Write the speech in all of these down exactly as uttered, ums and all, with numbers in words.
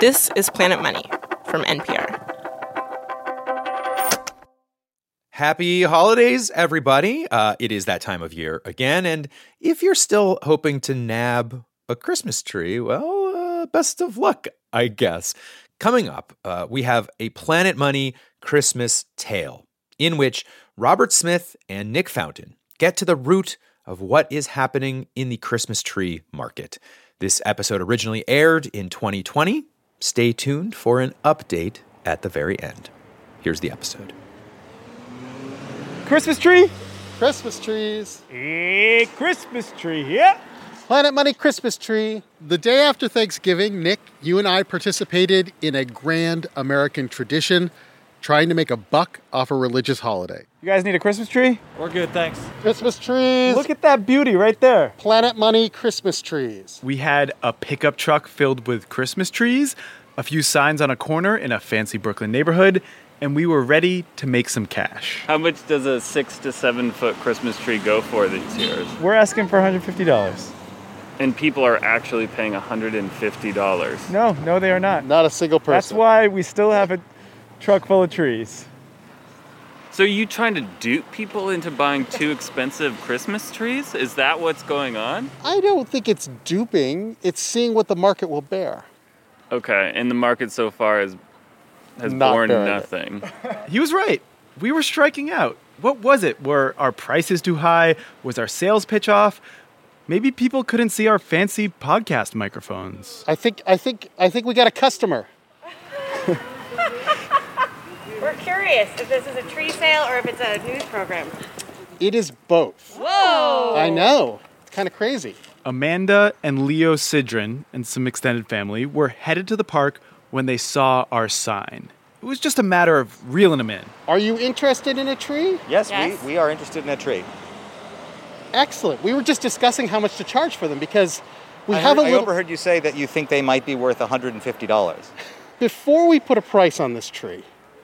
This is Planet Money from N P R. Happy holidays, everybody. Uh, it is that time of year again. And if you're still hoping to nab a Christmas tree, well, uh, best of luck, I guess. Coming up, uh, we have a Planet Money Christmas tale in which Robert Smith and Nick Fountain get to the root of what is happening in the Christmas tree market. This episode originally aired in twenty twenty. Stay tuned for an update at the very end. Here's the episode. Christmas tree? Christmas trees. A Christmas tree, yeah. Planet Money Christmas tree. The day after Thanksgiving, Nick, you and I participated in a grand American tradition, trying to make a buck off a religious holiday. You guys need a Christmas tree? We're good, thanks. Christmas trees. Look at that beauty right there. Planet Money Christmas trees. We had a pickup truck filled with Christmas trees, a few signs on a corner in a fancy Brooklyn neighborhood, and we were ready to make some cash. How much does a six to seven foot Christmas tree go for these years? We're asking for one hundred fifty dollars. And people are actually paying one hundred fifty dollars. No, no, they are not. Not a single person. That's why we still have a truck full of trees. So are you trying to dupe people into buying too expensive Christmas trees? Is that what's going on? I don't think it's duping. It's seeing what the market will bear. Okay, and the market so far has, has Not borne bearing nothing. He was right. We were striking out. What was it? Were our prices too high? Was our sales pitch off? Maybe people couldn't see our fancy podcast microphones. I think I think I think we got a customer. We're curious if this is a tree sale or if it's a news program. It is both. Whoa! I know. It's kind of crazy. Amanda and Leo Sidran and some extended family were headed to the park when they saw our sign. It was just a matter of reeling them in. Are you interested in a tree? Yes, Yes. We, we are interested in a tree. Excellent. We were just discussing how much to charge for them because we I, have heard, a I little... overheard you say that you think they might be worth one hundred fifty dollars. Before we put a price on this tree,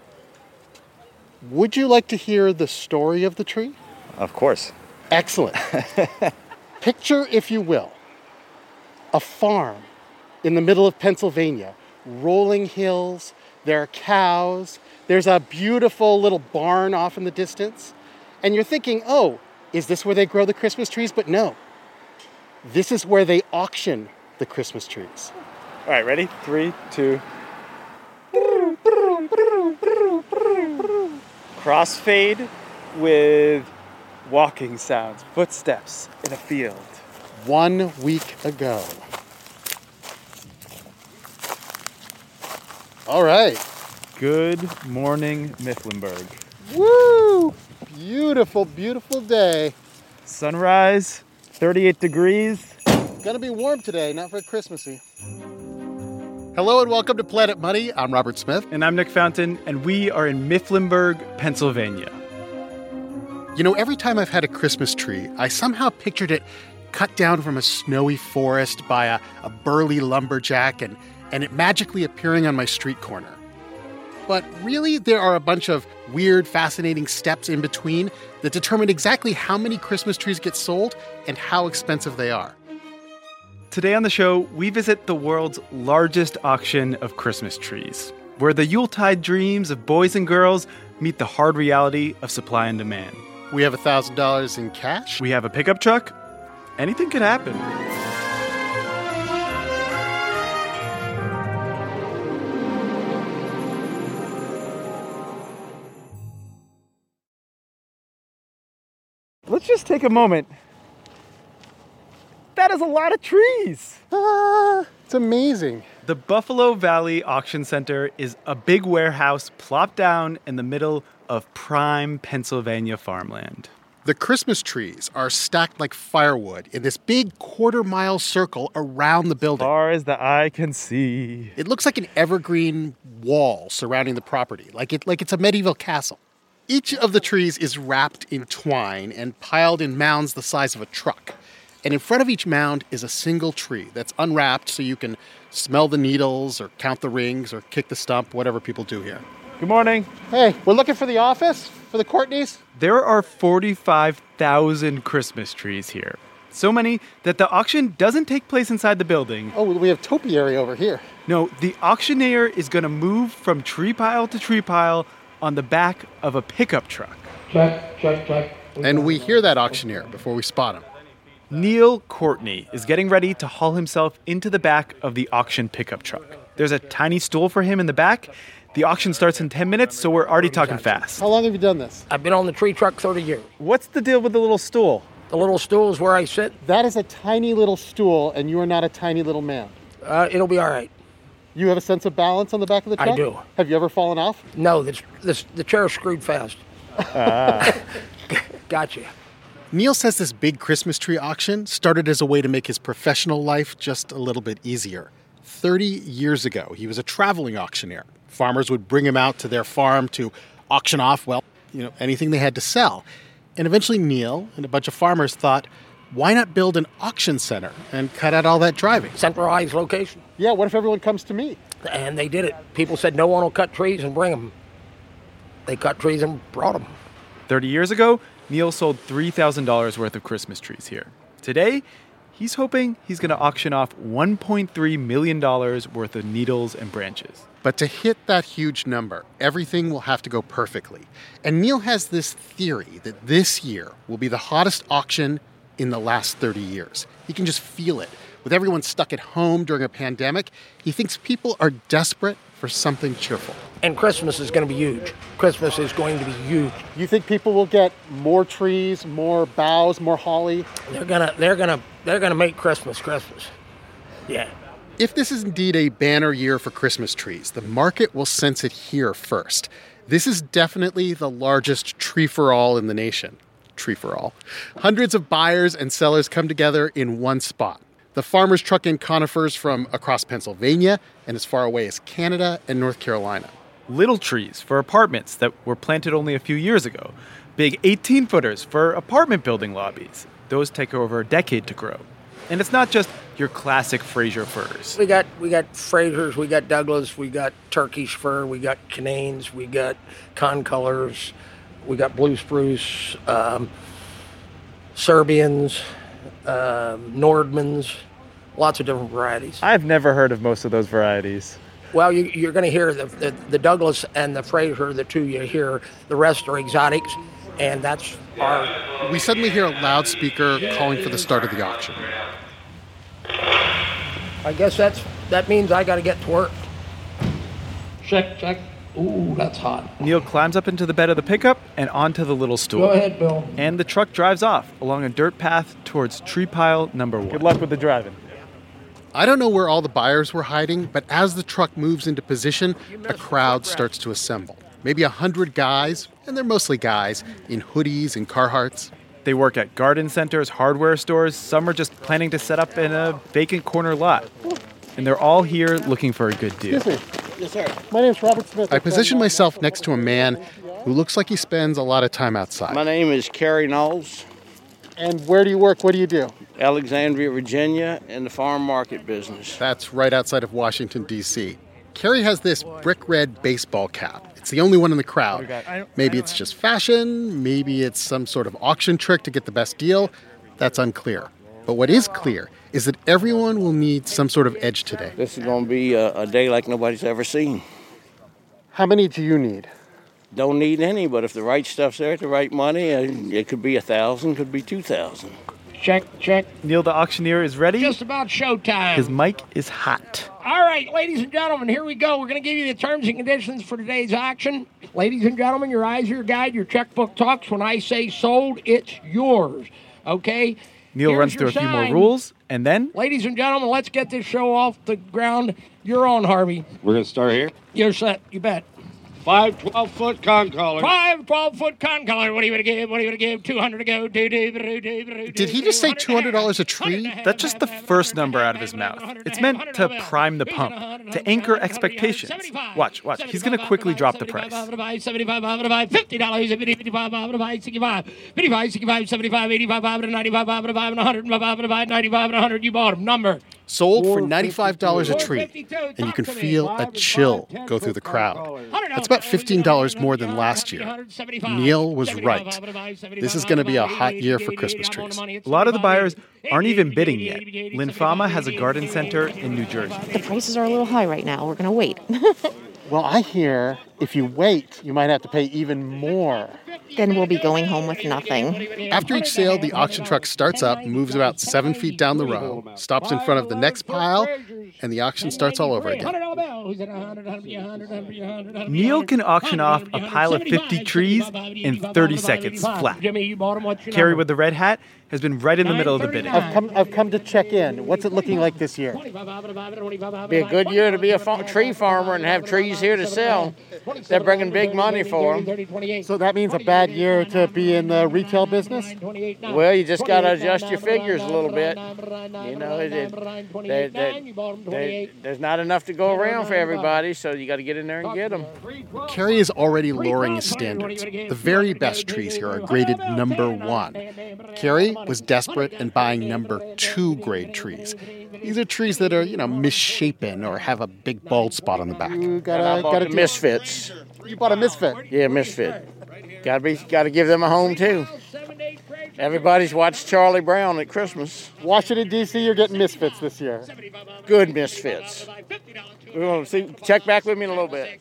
would you like to hear the story of the tree? Of course. Excellent. Picture, if you will, a farm in the middle of Pennsylvania, rolling hills, there are cows, there's a beautiful little barn off in the distance, and you're thinking, oh, is this where they grow the Christmas trees? But no, this is where they auction the Christmas trees. All right, ready? Three, two. Crossfade with walking sounds, footsteps in a field. One week ago. All right. Good morning, Mifflinburg. Woo! Beautiful, beautiful day. Sunrise, thirty-eight degrees. Gonna be warm today, not very Christmassy. Hello and welcome to Planet Money. I'm Robert Smith. And I'm Nick Fountain, and we are in Mifflinburg, Pennsylvania. You know, every time I've had a Christmas tree, I somehow pictured it cut down from a snowy forest by a, a burly lumberjack and, and it magically appearing on my street corner. But really, there are a bunch of weird, fascinating steps in between that determine exactly how many Christmas trees get sold and how expensive they are. Today on the show, we visit the world's largest auction of Christmas trees, where the Yuletide dreams of boys and girls meet the hard reality of supply and demand. We have one thousand dollars in cash. We have a pickup truck. Anything could happen. Let's just take a moment. That is a lot of trees. Ah, it's amazing. The Buffalo Valley Auction Center is a big warehouse plopped down in the middle of prime Pennsylvania farmland. The Christmas trees are stacked like firewood in this big quarter-mile circle around the building. As far as the eye can see. It looks like an evergreen wall surrounding the property, like it like it's a medieval castle. Each of the trees is wrapped in twine and piled in mounds the size of a truck. And in front of each mound is a single tree that's unwrapped so you can smell the needles or count the rings or kick the stump, whatever people do here. Good morning. Hey, we're looking for the office for the Courtneys. There are forty-five thousand Christmas trees here. So many that the auction doesn't take place inside the building. Oh, we have topiary over here. No, the auctioneer is going to move from tree pile to tree pile on the back of a pickup truck. Check, check, check. And we hear that auctioneer before we spot him. Neil Courtney is getting ready to haul himself into the back of the auction pickup truck. There's a tiny stool for him in the back. The auction starts in ten minutes, so we're already talking fast. How long have you done this? I've been on the tree truck thirty years. What's the deal with the little stool? The little stool is where I sit. That is a tiny little stool, and you are not a tiny little man. Uh, it'll be all right. You have a sense of balance on the back of the truck? I do. Have you ever fallen off? No, this, this, the chair's screwed fast. Ah. Gotcha. Neil says this big Christmas tree auction started as a way to make his professional life just a little bit easier. thirty years ago, he was a traveling auctioneer. Farmers would bring him out to their farm to auction off, well, you know, anything they had to sell. And eventually Neil and a bunch of farmers thought, why not build an auction center and cut out all that driving? Centralized location. Yeah, what if everyone comes to me? And they did it. People said no one will cut trees and bring them. They cut trees and brought them. thirty years ago, Neil sold three thousand dollars worth of Christmas trees here. Today, he's hoping he's going to auction off one point three million dollars worth of needles and branches. But to hit that huge number, everything will have to go perfectly. And Neil has this theory that this year will be the hottest auction in the last thirty years. He can just feel it. With everyone stuck at home during a pandemic, he thinks people are desperate for something cheerful. And Christmas is going to be huge. Christmas is going to be huge. You think people will get more trees, more boughs, more holly? They're gonna, they're gonna, they're gonna make Christmas Christmas. Yeah. If this is indeed a banner year for Christmas trees, the market will sense it here first. This is definitely the largest tree-for-all in the nation. Tree-for-all. Hundreds of buyers and sellers come together in one spot. The farmers truck in conifers from across Pennsylvania and as far away as Canada and North Carolina. Little trees for apartments that were planted only a few years ago. Big eighteen-footers for apartment building lobbies. Those take over a decade to grow. And it's not just your classic Fraser firs. We got we got Frasers, we got Douglas, we got Turkish fir, we got Cananes, we got concolors, we got blue spruce, um, Serbians, um, Nordmans, lots of different varieties. I've never heard of most of those varieties. Well, you, you're going to hear the, the the Douglas and the Fraser, the two you hear. The rest are exotics, and that's our... We suddenly hear a loudspeaker calling for the start of the auction. I guess that's that means I got to get to work. Check, check. Ooh, that's hot. Neil climbs up into the bed of the pickup and onto the little stool. Go ahead, Bill. And the truck drives off along a dirt path towards tree pile number one. Good luck with the driving. I don't know where all the buyers were hiding, but as the truck moves into position, a crowd starts to assemble. Maybe a hundred guys, and they're mostly guys, in hoodies and Carhartts. They work at garden centers, hardware stores. Some are just planning to set up in a vacant corner lot. And they're all here looking for a good deal. Excuse me. Yes, sir. My name's Robert Smith. I position myself next to a man who looks like he spends a lot of time outside. My name is Kerry Knowles. And where do you work? What do you do? Alexandria, Virginia, in the farm market business. That's right outside of Washington, D C Kerry has this brick red baseball cap. It's the only one in the crowd. Maybe it's just fashion. Maybe it's some sort of auction trick to get the best deal. That's unclear. But what is clear is that everyone will need some sort of edge today. This is going to be a, a day like nobody's ever seen. How many do you need? Don't need any, but if the right stuff's there at the right money, it could be a thousand, could be two thousand. Check, check. Neil the auctioneer is ready. Just about showtime. His mic is hot. All right, ladies and gentlemen, here we go. We're going to give you the terms and conditions for today's auction. Ladies and gentlemen, your eyes are your guide. Your checkbook talks. When I say sold, it's yours. Okay? Neil Here's runs through a few sign. more rules, and then... Ladies and gentlemen, let's get this show off the ground. You're on, Harvey. We're going to start here? You're set. You bet. Five twelve-foot con collars. Five twelve-foot con collar. What are you going to give? What are you going to give? two hundred to go. Do, do, do, do, do, Did he just say two hundred dollars a tree? That's just the first number out of his mouth. It's meant to prime the pump, to anchor expectations. Watch, watch. He's going to quickly drop the price. seventy-five, fifty dollars, fifty-five, sixty-five, fifty-five, sixty-five, seventy-five, eighty-five, ninety-five, one hundred, ninety-five, one hundred. You bought him. Number. sold for ninety-five dollars a tree, and you can feel a chill go through the crowd. That's about fifteen dollars more than last year. Neil was right. This is going to be a hot year for Christmas trees. A lot of the buyers aren't even bidding yet. Linfama has a garden center in New Jersey. The prices are a little high right now. We're going to wait. Well, I hear if you wait, you might have to pay even more. Then we'll be going home with nothing. After each sale, the auction truck starts up, moves about seven feet down the row, stops in front of the next pile, and the auction starts all over again. Neil can auction off a pile of fifty trees in thirty seconds flat. Carrie with the red hat has been right in the middle of the bidding. I've come, I've come to check in. What's it looking like this year? Be a good year to be a fa- tree farmer and have trees here to sell. They're bringing big money for them. So that means a bad year to be in the retail business? Well, you just got to adjust your figures a little bit. You know, it, it, they, they, they, there's not enough to go around for everybody, so you got to get in there and get them. Kerry is already lowering his standards. The very best trees here are graded number one. Kerry was desperate and buying number two grade trees. These are trees that are, you know, misshapen or have a big bald spot on the back. You gotta, gotta misfits. You bought a misfit? Yeah, misfit. Gotta be, gotta give them a home too. Everybody's watched Charlie Brown at Christmas. Washington, D C, you're getting misfits this year. Good misfits. We're gonna see. Check back with me in a little bit.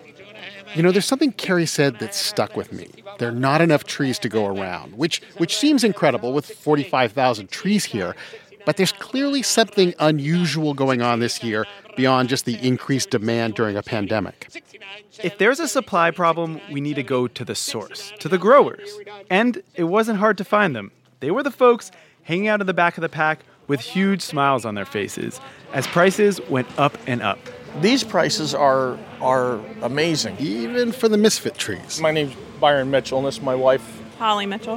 You know, there's something Kerry said that stuck with me. There are not enough trees to go around, which which seems incredible with forty-five thousand trees here. But there's clearly something unusual going on this year beyond just the increased demand during a pandemic. If there's a supply problem, we need to go to the source, to the growers. And it wasn't hard to find them. They were the folks hanging out in the back of the pack with huge smiles on their faces as prices went up and up. These prices are are amazing. Even for the misfit trees. My name's Byron Mitchell, and this is my wife. Holly Mitchell.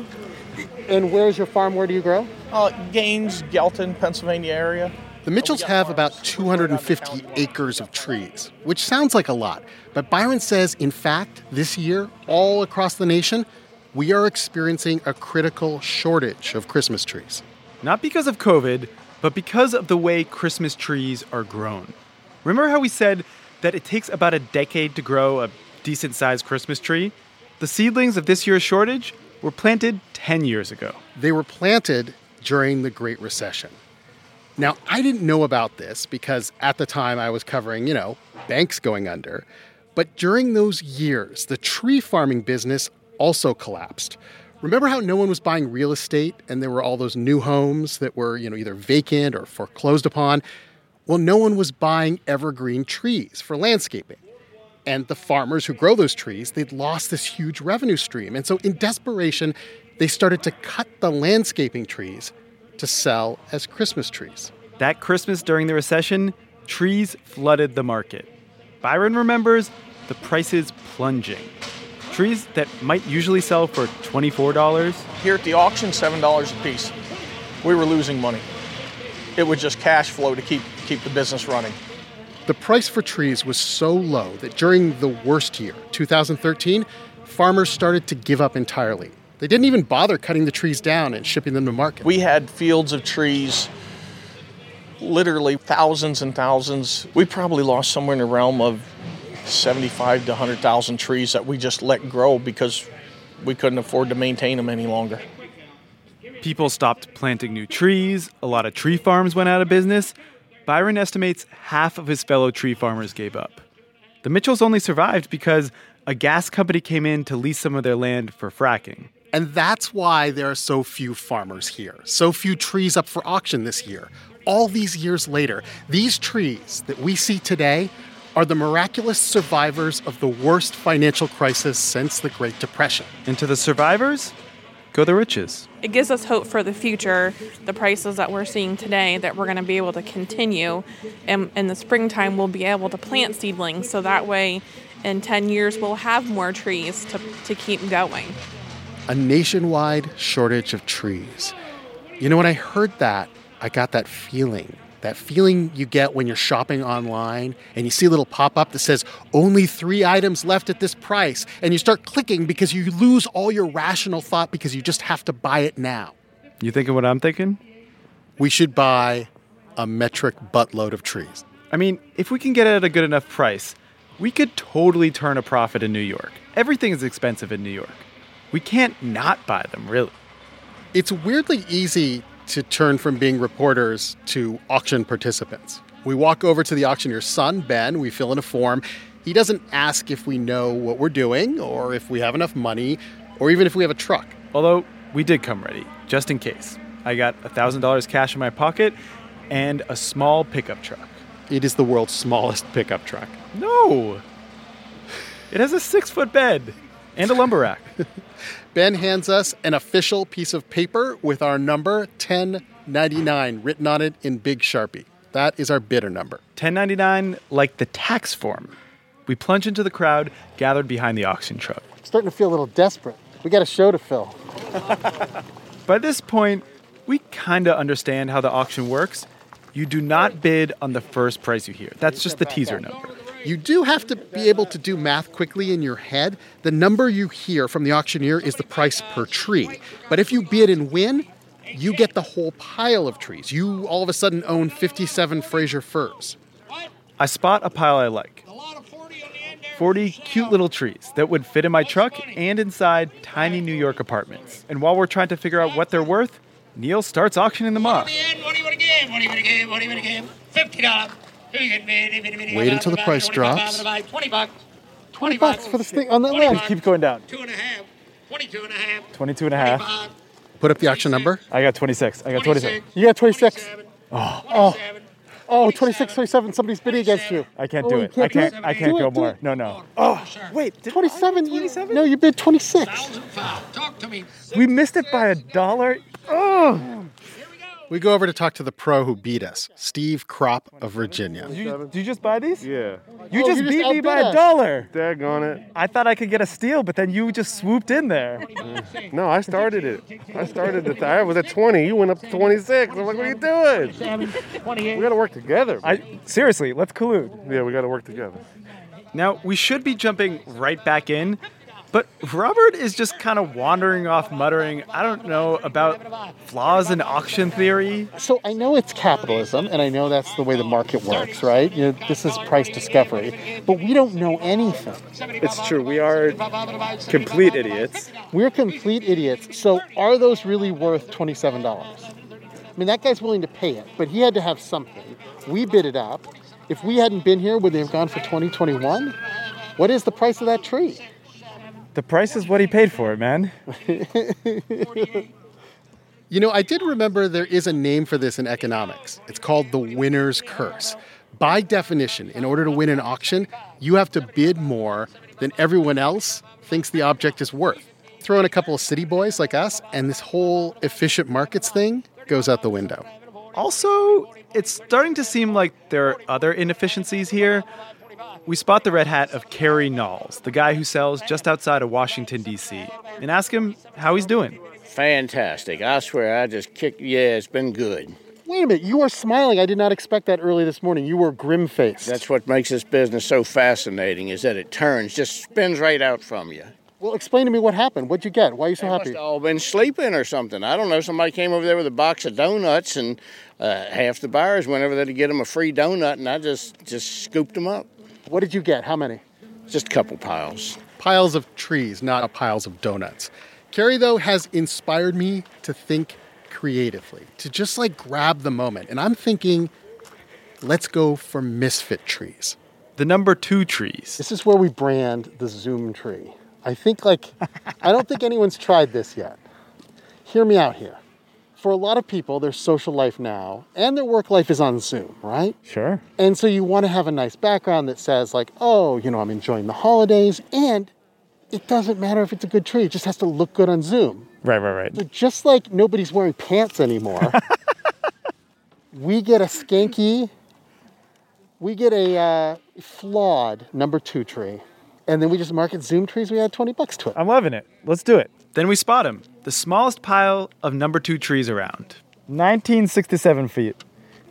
And where's your farm? Where do you grow? Uh, Gaines, Gelton, Pennsylvania area. The Mitchells have about two hundred fifty acres of trees, which sounds like a lot. But Byron says, in fact, this year, all across the nation, we are experiencing a critical shortage of Christmas trees. Not because of COVID, but because of the way Christmas trees are grown. Remember how we said that it takes about a decade to grow a decent-sized Christmas tree? The seedlings of this year's shortage were planted ten years ago. They were planted during the Great Recession. Now, I didn't know about this because at the time I was covering, you know, banks going under. But during those years, the tree farming business also collapsed. Remember how no one was buying real estate and there were all those new homes that were, you know, either vacant or foreclosed upon? Well, no one was buying evergreen trees for landscaping. And the farmers who grow those trees, they'd lost this huge revenue stream. And so in desperation, they started to cut the landscaping trees to sell as Christmas trees. That Christmas during the recession, trees flooded the market. Byron remembers the prices plunging. Trees that might usually sell for twenty-four dollars. Here at the auction, seven dollars a piece. We were losing money. It was just cash flow to keep keep the business running. The price for trees was so low that during the worst year, two thousand thirteen, farmers started to give up entirely. They didn't even bother cutting the trees down and shipping them to market. We had fields of trees, literally thousands and thousands. We probably lost somewhere in the realm of seventy-five to one hundred thousand trees that we just let grow because we couldn't afford to maintain them any longer. People stopped planting new trees. A lot of tree farms went out of business. Byron estimates half of his fellow tree farmers gave up. The Mitchells only survived because a gas company came in to lease some of their land for fracking. And that's why there are so few farmers here, so few trees up for auction this year. All these years later, these trees that we see today are the miraculous survivors of the worst financial crisis since the Great Depression. And to the survivors, go the riches. It gives us hope for the future, the prices that we're seeing today, that we're going to be able to continue. And in the springtime, we'll be able to plant seedlings, so that way in ten years, we'll have more trees to, to keep going. A nationwide shortage of trees. You know, when I heard that, I got that feeling. That feeling you get when you're shopping online and you see a little pop-up that says, only three items left at this price. And you start clicking because you lose all your rational thought because you just have to buy it now. You thinking what I'm thinking? We should buy a metric buttload of trees. I mean, if we can get it at a good enough price, we could totally turn a profit in New York. Everything is expensive in New York. We can't not buy them, really. It's weirdly easy to turn from being reporters to auction participants. We walk over to the auctioneer's son, Ben. We fill in a form. He doesn't ask if we know what we're doing or if we have enough money or even if we have a truck. Although we did come ready, just in case. I got one thousand dollars cash in my pocket and a small pickup truck. It is the world's smallest pickup truck. No! It has a six-foot bed and a lumber rack. Ben hands us an official piece of paper with our number, ten ninety-nine, written on it in big Sharpie. That is our bidder number. ten ninety-nine, like the tax form. We plunge into the crowd gathered behind the auction truck. I'm starting to feel a little desperate. We got a show to fill. By this point, we kind of understand how the auction works. You do not bid on the first price you hear. That's just the teaser number. You do have to be able to do math quickly in your head. The number you hear from the auctioneer is the price per tree. But if you bid and win, you get the whole pile of trees. You all of a sudden own fifty-seven Fraser firs. I spot a pile I like. forty cute little trees that would fit in my truck and inside tiny New York apartments. And while we're trying to figure out what they're worth, Neil starts auctioning them off. What do you want to give? What do you want to give? What do you want to give? Fifty dollars. Wait until the price drops. Twenty bucks. Twenty bucks for this thing on that land. Keep going down. Two and a half. Twenty-two and a half. twenty-two and a half. Put up the auction number. I got twenty-six. I got twenty-six. You got twenty-six. Oh. Oh. Oh, twenty-six, twenty-seven. Somebody's bidding against you. I can't oh, do it. Can't I can't. do I can't do go it, more. It. No, no. Oh, wait. Did twenty-seven. twenty-seven? No, you bid twenty-six. Talk to me. We missed it by a dollar. Oh. We go over to talk to the pro who beat us, Steve Kropp of Virginia. Did you, did you just buy these? Yeah. You Oh, just you beat just me by outbid a us. dollar. Daggone it. I thought I could get a steal, but then you just swooped in there. No, I started it. I started it. I was at twenty. You went up to twenty-six. I'm like, what are you doing? We got to work together. I seriously, let's collude. Yeah, we got to work together. Now, we should be jumping right back in, but Robert is just kind of wandering off muttering, I don't know, about flaws in auction theory. So I know it's capitalism, and I know that's the way the market works, right? You know, this is price discovery, but we don't know anything. It's true. We are complete idiots. We're complete idiots. So are those really worth twenty-seven dollars? I mean, that guy's willing to pay it, but he had to have something. We bid it up. If we hadn't been here, would they have gone for twenty twenty-one? What is the price of that tree? The price is what he paid for it, man. You know, I did remember there is a name for this in economics. It's called the winner's curse. By definition, in order to win an auction, you have to bid more than everyone else thinks the object is worth. Throw in a couple of city boys like us, and this whole efficient markets thing goes out the window. Also, it's starting to seem like there are other inefficiencies here. We spot the red hat of Kerry Knowles, the guy who sells just outside of Washington, D C, and ask him how he's doing. Fantastic. I swear, I just kicked, yeah, it's been good. Wait a minute, you are smiling. I did not expect that early this morning. You were grim-faced. That's what makes this business so fascinating, is that it turns, just spins right out from you. Well, explain to me what happened. What'd you get? Why are you so They happy? must have all been sleeping or something. I don't know. Somebody came over there with a box of donuts, and uh, half the buyers went over there to get them a free donut, and I just, just scooped them up. What did you get? How many? Just a couple piles. Piles of trees, not piles of donuts. Kerry, though, has inspired me to think creatively, to just like grab the moment. And I'm thinking, let's go for misfit trees. The number two trees. This is where we brand the Zoom tree. I think like, I don't think anyone's tried this yet. Hear me out here. For a lot of people, their social life now and their work life is on Zoom, right? Sure. And so you want to have a nice background that says like, oh, you know, I'm enjoying the holidays. And it doesn't matter if it's a good tree. It just has to look good on Zoom. Right, right, right. So just like nobody's wearing pants anymore, we get a skanky, we get a uh, flawed number two tree. And then we just market Zoom trees. We add twenty bucks to it. I'm loving it. Let's do it. Then we spot him, the smallest pile of number two trees around. nineteen sixty-seven feet.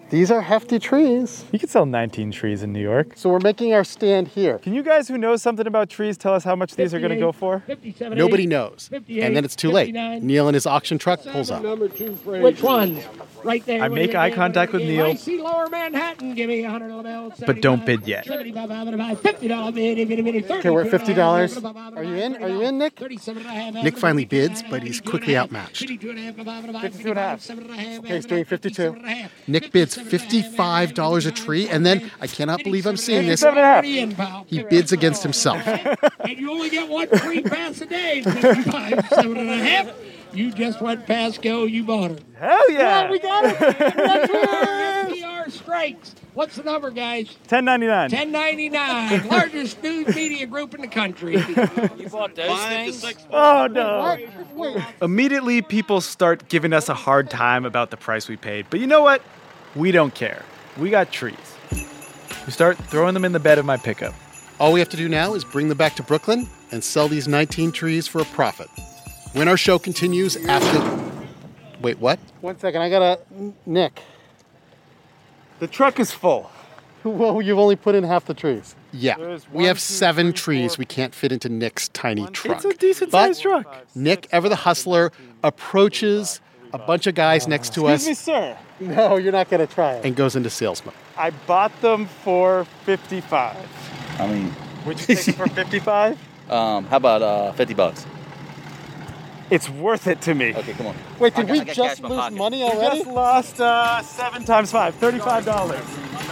These are hefty trees. You could sell nineteen trees in New York. So we're making our stand here. Can you guys who know something about trees tell us how much these are going to go for? Nobody knows. And then it's too late. Neil in his auction truck pulls up. Which one? Right there. I make eye contact with Neil. I see Lower Manhattan. Give me one hundred bills. But don't bid yet. fifty dollars bid. Okay, we're at fifty dollars. Are you in? Are you in, Nick? Nick finally bids, but he's quickly outmatched. fifty-two and a half. Okay, he's doing fifty-two. Nick bids fifty-five dollars a tree, and then, I cannot believe I'm seeing this, he bids against himself. And you only get one free pass a day. fifty-five, seven and a half. You just went past go, you bought it. Hell yeah. Well, we got it. N P R strikes. What's the number, guys? ten ninety-nine. ten ninety-nine. Largest news media group in the country. You bought those things? Oh, no. Immediately, people start giving us a hard time about the price we paid. But you know what? We don't care. We got trees. We start throwing them in the bed of my pickup. All we have to do now is bring them back to Brooklyn and sell these nineteen trees for a profit. When our show continues after... Wait, what? One second, I gotta... Nick. The truck is full. Well, you've only put in half the trees. Yeah. There's We one, have two, seven three, trees four. we can't fit into Nick's tiny truck. It's a decent-sized But truck. Nick, ever the hustler, approaches a bunch of guys next to us. Excuse me, sir. No, you're not gonna try it. And goes into sales mode. I bought them for fifty-five. I mean, Would you take it for fifty-five? um, how about uh, fifty bucks? It's worth it to me. Okay, come on. Wait, did I we got cash just in my lose pocket. money We already? just lost uh, seven times five, thirty-five dollars.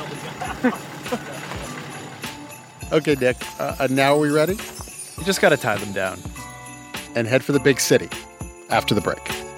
Okay, Nick. Uh, and now are we ready? You just got to tie them down. And head for the big city after the break.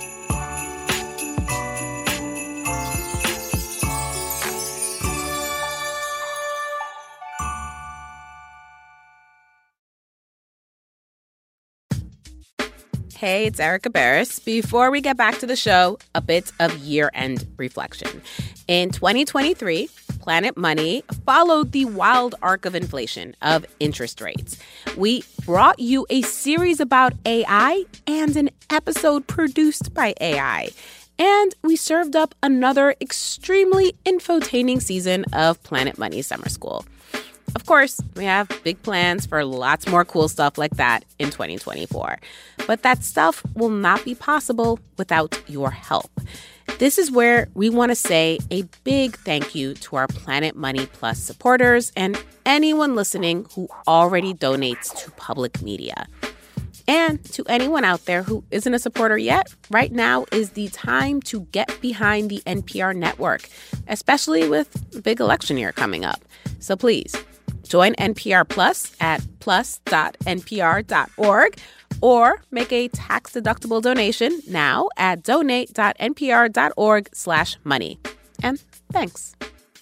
Hey, it's Erica Barris. Before we get back to the show, a bit of year-end reflection. In twenty twenty-three, Planet Money followed the wild arc of inflation, of interest rates. We brought you a series about A I and an episode produced by A I. And we served up another extremely infotaining season of Planet Money Summer School. Of course, we have big plans for lots more cool stuff like that in twenty twenty-four. But that stuff will not be possible without your help. This is where we want to say a big thank you to our Planet Money Plus supporters and anyone listening who already donates to public media. And to anyone out there who isn't a supporter yet, right now is the time to get behind the N P R network, especially with the big election year coming up. So please, join N P R Plus at plus dot n p r dot org or make a tax-deductible donation now at donate dot n p r dot org slash money. And thanks.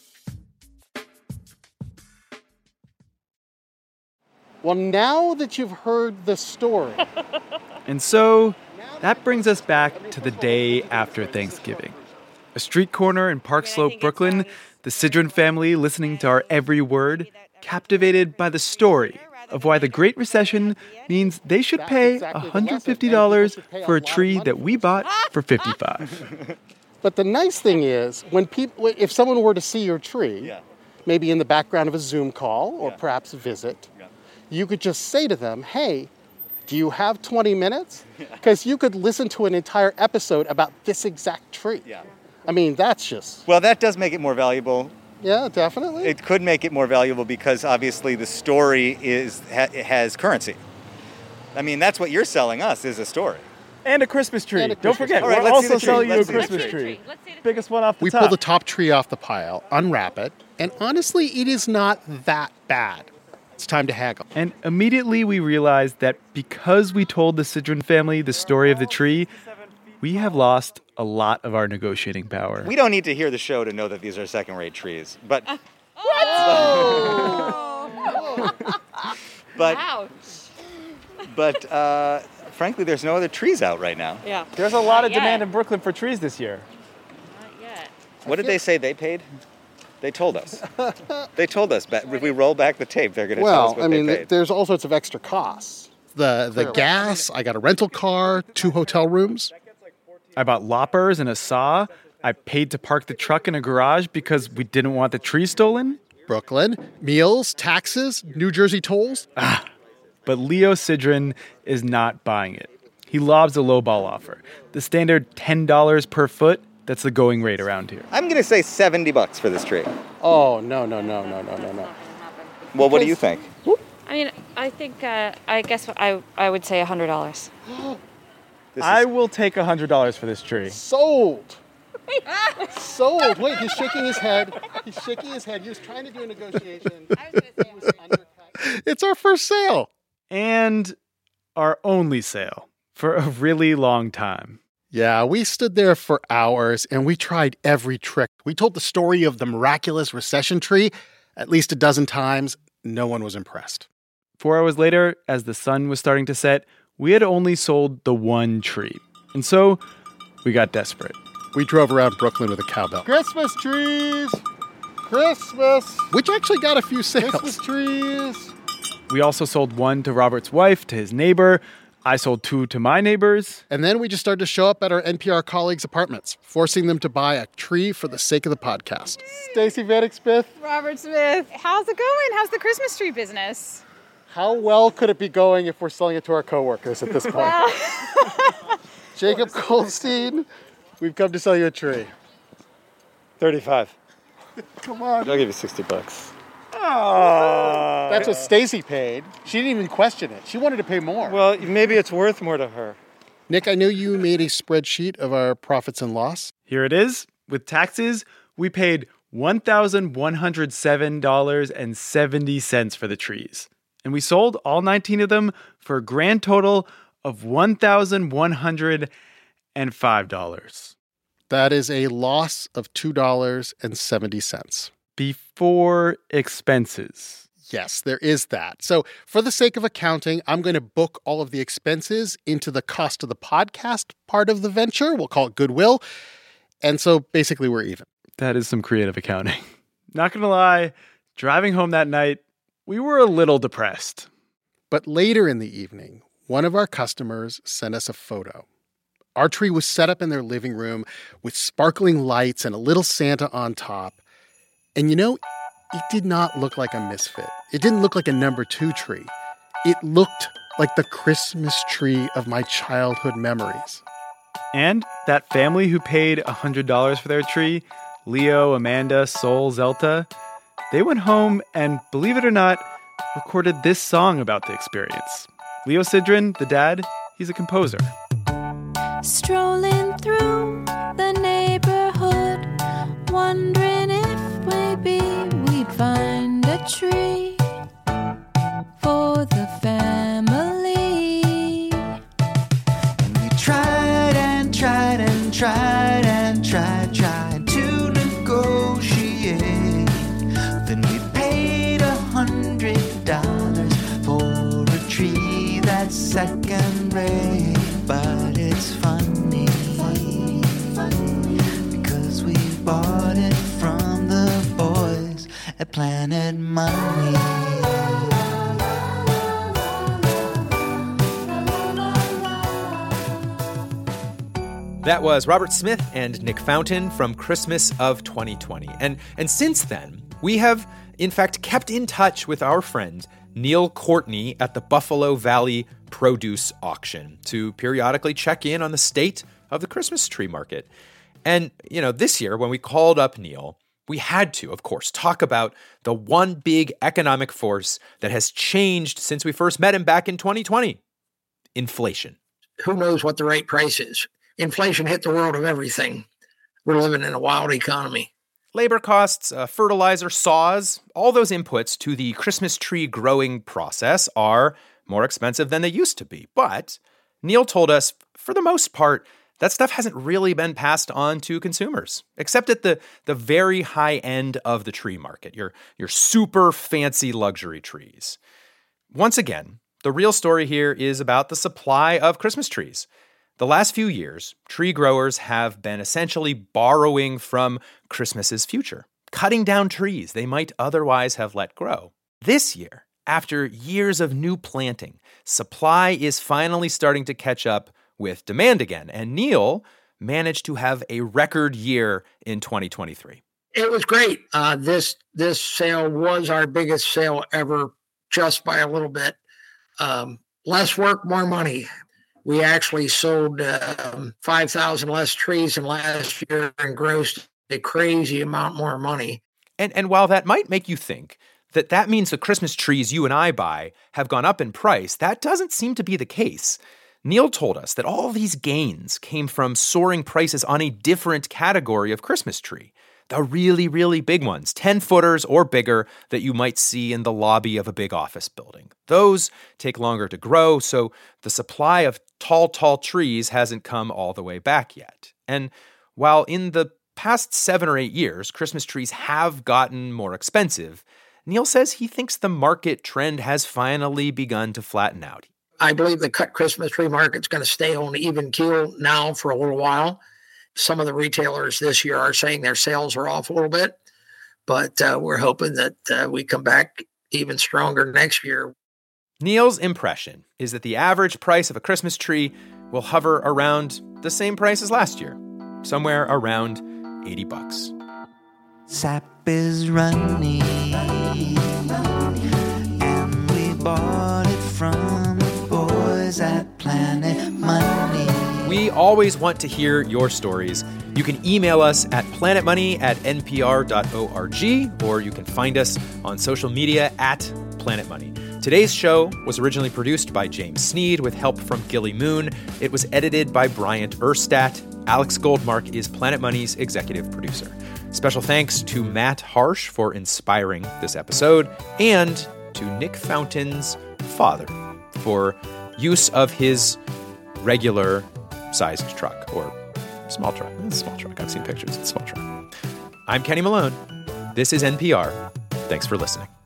Well, now that you've heard the story... And so that brings us back to the day after Thanksgiving. A street corner in Park Slope, Brooklyn, the Sidron family listening to our every word, captivated by the story of why the Great Recession means they should pay one hundred fifty dollars for a tree that we bought for fifty-five dollars. But the nice thing is, when people, if someone were to see your tree, yeah. maybe in the background of a Zoom call or yeah. perhaps a visit, yeah. you could just say to them, hey, do you have twenty minutes? Because you could listen to an entire episode about this exact tree. Yeah. I mean, that's just... Well, that does make it more valuable. Yeah, definitely. It could make it more valuable because obviously the story is ha- has currency. I mean, that's what you're selling us is a story. And a Christmas tree. And a Don't Christmas forget, tree. we're right, also see selling you a let's Christmas tree. Biggest one off the we top. pull the top tree off the pile, unwrap it, and honestly, it is not that bad. It's time to haggle. And immediately we realized that because we told the Sidron family the story of the tree, we have lost a lot of our negotiating power. We don't need to hear the show to know that these are second-rate trees, but... Uh, oh! but, Ouch. but uh, frankly, there's no other trees out right now. Yeah. There's a lot Not of yet. demand in Brooklyn for trees this year. Not yet. What did they say they paid? They told us. They told us. If we roll back the tape, they're going to tell us Well, what I mean, they th- paid. there's all sorts of extra costs. The the gas, I got a rental car, two hotel rooms. I bought loppers and a saw. I paid to park the truck in a garage because we didn't want the tree stolen. Brooklyn, meals, taxes, New Jersey tolls. Ah, but Leo Sidran is not buying it. He lobs a lowball offer. The standard ten dollars per foot, that's the going rate around here. I'm going to say seventy bucks for this tree. Oh, no, no, no, no, no, no, no. Well, what do you think? I mean, I think, uh, I guess I, I would say one hundred dollars. I will take one hundred dollars for this tree. Sold. Sold. Wait, he's shaking his head. He's shaking his head. He was trying to do a negotiation. I was going to say undercut. It's our first sale. And our only sale for a really long time. Yeah, we stood there for hours and we tried every trick. We told the story of the miraculous recession tree at least a dozen times. No one was impressed. Four hours later, as the sun was starting to set, we had only sold the one tree. And so we got desperate. We drove around Brooklyn with a cowbell. Christmas trees! Christmas! Which actually got a few sales. Christmas trees! We also sold one to Robert's wife, to his neighbor. I sold two to my neighbors. And then we just started to show up at our N P R colleagues' apartments, forcing them to buy a tree for the sake of the podcast. Stacey Vanek Smith. Robert Smith. How's it going? How's the Christmas tree business? How well could it be going if we're selling it to our coworkers at this point? Well. Jacob Goldstein, we've come to sell you a tree. thirty-five. Come on. I'll give you sixty bucks. Oh. That's what Stacey paid. She didn't even question it. She wanted to pay more. Well, maybe it's worth more to her. Nick, I know you made a spreadsheet of our profits and loss. Here it is. With taxes, we paid one thousand one hundred seven dollars and seventy cents for the trees. And we sold all nineteen of them for a grand total of one thousand one hundred five dollars. That is a loss of two dollars and seventy cents. Before expenses. Yes, there is that. So for the sake of accounting, I'm going to book all of the expenses into the cost of the podcast part of the venture. We'll call it goodwill. And so basically we're even. That is some creative accounting. Not going to lie, driving home that night, we were a little depressed. But later in the evening, one of our customers sent us a photo. Our tree was set up in their living room with sparkling lights and a little Santa on top. And you know, it did not look like a misfit. It didn't look like a number two tree. It looked like the Christmas tree of my childhood memories. And that family who paid one hundred dollars for their tree, Leo, Amanda, Sol, Zelta, they went home and, believe it or not, recorded this song about the experience. Leo Sidran, the dad, he's a composer. Strolling through the neighborhood, wondering if maybe we'd find a tree for the family. And we tried and tried and tried and tried, tried to negotiate. Then we paid a hundred dollars for a tree that's second rate. But it's funny, funny, funny, because we bought it from the boys at Planet Money. That was Robert Smith and Nick Fountain from Christmas of twenty twenty. And, and since then, we have, in fact, kept in touch with our friend Neil Courtney at the Buffalo Valley Produce Auction to periodically check in on the state of the Christmas tree market. And, you know, this year when we called up Neil, we had to, of course, talk about the one big economic force that has changed since we first met him back in twenty twenty. Inflation. Who knows what the right price is? Inflation hit the world of everything. We're living in a wild economy. Labor costs, uh, fertilizer, saws, all those inputs to the Christmas tree growing process are more expensive than they used to be. But Neil told us, for the most part, that stuff hasn't really been passed on to consumers, except at the, the very high end of the tree market, your, your super fancy luxury trees. Once again, the real story here is about the supply of Christmas trees. The last few years, tree growers have been essentially borrowing from Christmas's future, cutting down trees they might otherwise have let grow. This year, after years of new planting, supply is finally starting to catch up with demand again. And Neil managed to have a record year in twenty twenty-three. It was great. Uh, this this sale was our biggest sale ever, just by a little bit. Um, less work, more money. We actually sold um, five thousand less trees than last year and grossed a crazy amount more money. And and while that might make you think that that means the Christmas trees you and I buy have gone up in price, that doesn't seem to be the case. Neil told us that all these gains came from soaring prices on a different category of Christmas tree. The really, really big ones, ten-footers or bigger, that you might see in the lobby of a big office building. Those take longer to grow, so the supply of tall, tall trees hasn't come all the way back yet. And while in the past seven or eight years, Christmas trees have gotten more expensive, Neil says he thinks the market trend has finally begun to flatten out. I believe the cut Christmas tree market's going to stay on even keel now for a little while. Some of the retailers this year are saying their sales are off a little bit, but uh, we're hoping that uh, we come back even stronger next year. Neil's impression is that the average price of a Christmas tree will hover around the same price as last year, somewhere around eighty bucks. Sap is running, and we bought it from the boys at Planet Money. We always want to hear your stories. You can email us at planetmoney at n p r dot org, or you can find us on social media at Planet Money. Today's show was originally produced by James Sneed with help from Gilly Moon. It was edited by Bryant Erstadt. Alex Goldmark is Planet Money's executive producer. Special thanks to Matt Harsh for inspiring this episode, and to Nick Fountain's father for use of his regular sized truck, or small truck. It's a small truck. I've seen pictures. It's a small truck. I'm Kenny Malone. This is N P R. Thanks for listening.